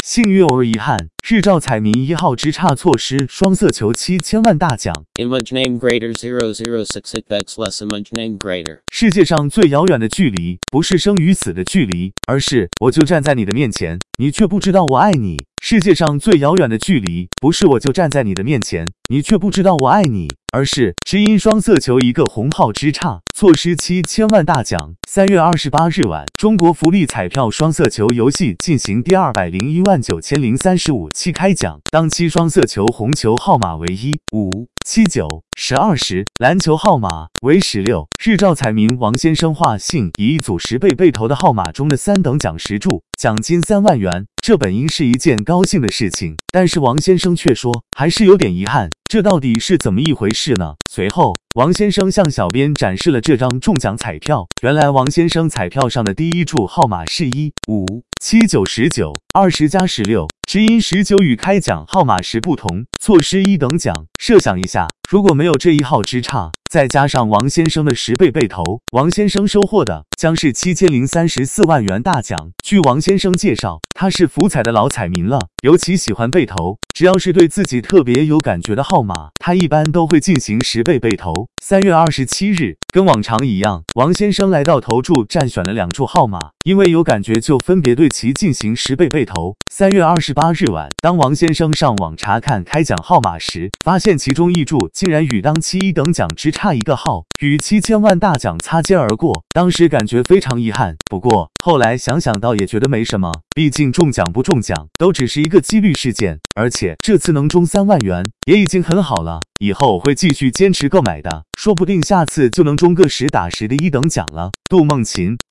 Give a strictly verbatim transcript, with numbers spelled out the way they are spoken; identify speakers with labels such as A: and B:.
A: 幸运偶尔遗憾，日照彩民一号之差错失双色球七千万大奖。
B: Image name greater zero zero six it bets less image name greater。
A: 世界上最遥远的距离，不是生与死的距离，而是我就站在你的面前，你却不知道我爱你。世界上最遥远的距离，不是我就站在你的面前，你却不知道我爱你，而是只因双色球一个红号之差，错失七千万大奖。三月二十八日晚，中国福利彩票双色球游戏进行第二百零一万九千零三十五期开奖，当期双色球红球号码为一、五、七、九、十、二十，蓝球号码为十六。日照彩民王先生画信以一组十倍被投的号码中的三等奖十注，奖金三万元。这本应是一件高兴的事情，但是王先生却说还是有点遗憾，这到底是怎么一回事呢？随后王先生向小编展示了这张中奖彩票，原来王先生彩票上的第一注号码是一、五、七、九、十九、二十加十六，只因十九与开奖号码时不同，错失一等奖。设想一下，如果没有这一号之差，再加上王先生的十倍被投，王先生收获的将是七千零三十四万元大奖。据王先生介绍，他是福彩的老彩民了，尤其喜欢被投，只要是对自己特别有感觉的号码，他一般都会进行十倍被投。三月二十七日，跟往常一样，王先生来到投注站选了两注号码，因为有感觉就分别对其进行十倍被投。三月二十八日晚，当王先生上网查看开奖号码时，发现其中一注竟然与当期一等奖只差一个号，与七千万大奖擦肩而过，当时感觉非常遗憾。不过后来想想倒也觉得没什么，毕竟中奖不中奖都只是一个几率事件，而且这次能中三万元也已经很好了，以后会继续坚持购买的，说不定下次就能中个实打实的一等奖了。杜梦琴。